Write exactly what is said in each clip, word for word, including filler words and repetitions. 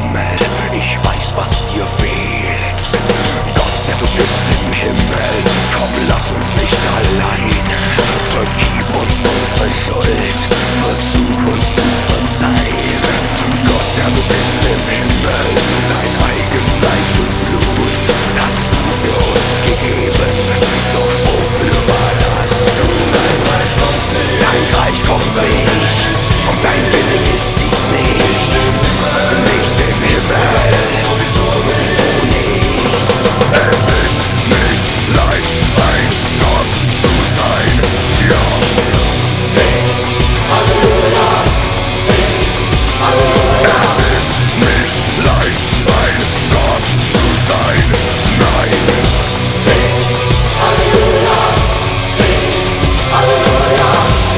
Himmel, ich weiß, was dir fehlt. Gott, der du bist im Himmel, komm, lass uns nicht allein. Vergib uns unsere Schuld, versuch uns zu verzeihen. Gott, der du bist im Himmel, dein eigen Fleisch und Blut hast du für uns gegeben. Doch wofür war das gut? Dein Reich kommt nicht und dein Wille geschieht nicht. Nicht im Himmel, sowieso, sowieso nicht. Es ist nicht leicht, ein Gott zu sein, ja. Sing Halleluja, sing Halleluja. Es ist nicht leicht, ein Gott zu sein, nein. Sing Halleluja, sing Halleluja.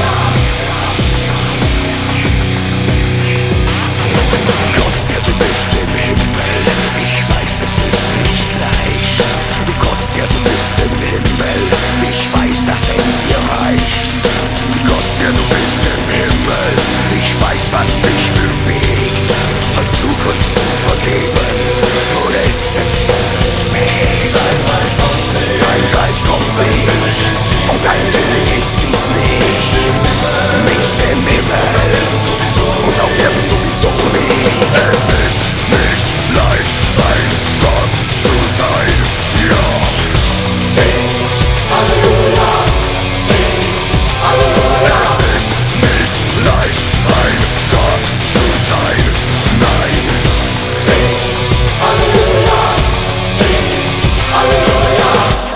Gott, der du bist im Himmel, ich weiß, es ist nicht leicht. Gott, der du bist im Himmel, ich weiß, dass es dir reicht. Gott, der du bist im Himmel, ich weiß, was dich bewegt. Versuch uns zu vergeben, oder ist es schon zu spät? Dein Reich kommt nicht und dein Wille geschieht nicht. Nicht im Himmel und auf Erden sowieso nicht. Es ist nicht leicht, ein Gott zu sein, ja. Sing Halleluja, sing Halleluja. Es ist nicht leicht, ein Gott zu sein, nein. Sing Halleluja, sing Halleluja.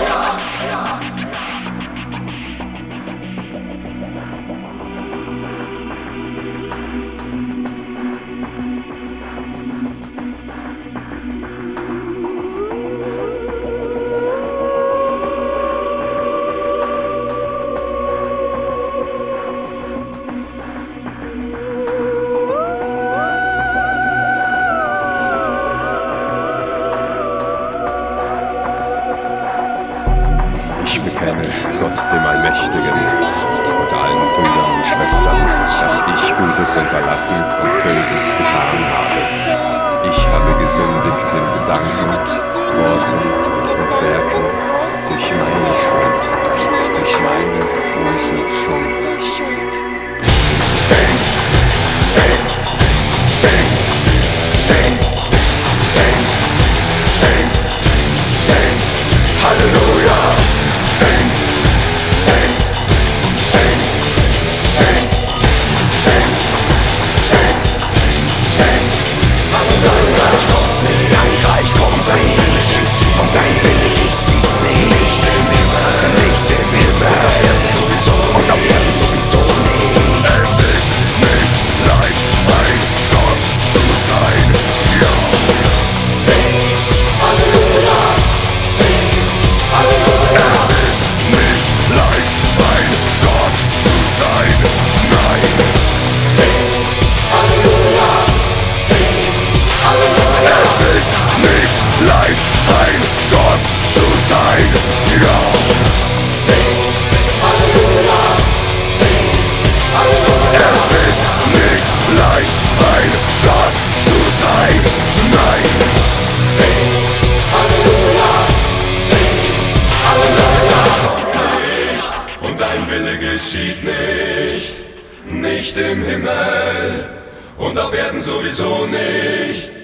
Ich bekenne Gott dem Allmächtigen und allen Brüdern und Schwestern, dass ich Gutes unterlassen und Böses getan habe. Ich habe gesündigt in Gedanken, Worten und Werken durch meine Schuld, durch meine große Schuld. Sing, sing, sing, sing, sing, sing, sing, Halleluja. Sing, sing, sing, sing, sing, sing, sing. Dein Reich kommt nicht, dein Reich kommt nicht und dein Wille geschieht nicht. Nicht im Himmel sowieso und auf Erden sowieso nicht. Es ist nicht leicht, ein Gott zu sein, ja. Sing Halleluja, sing Halleluja. Es ist nicht leicht, ein Gott zu sein, nein. Sing Halleluja, sing Halleluja. Es ist nicht leicht, ein Gott zu sein, ja. Sing Halleluja, sing Halleluja. Es ist nicht leicht, ein Gott zu sein, nein. Sing Halleluja, sing Halleluja. Nicht und dein Wille geschieht nicht, nicht im Himmel und auf Erden sowieso nicht.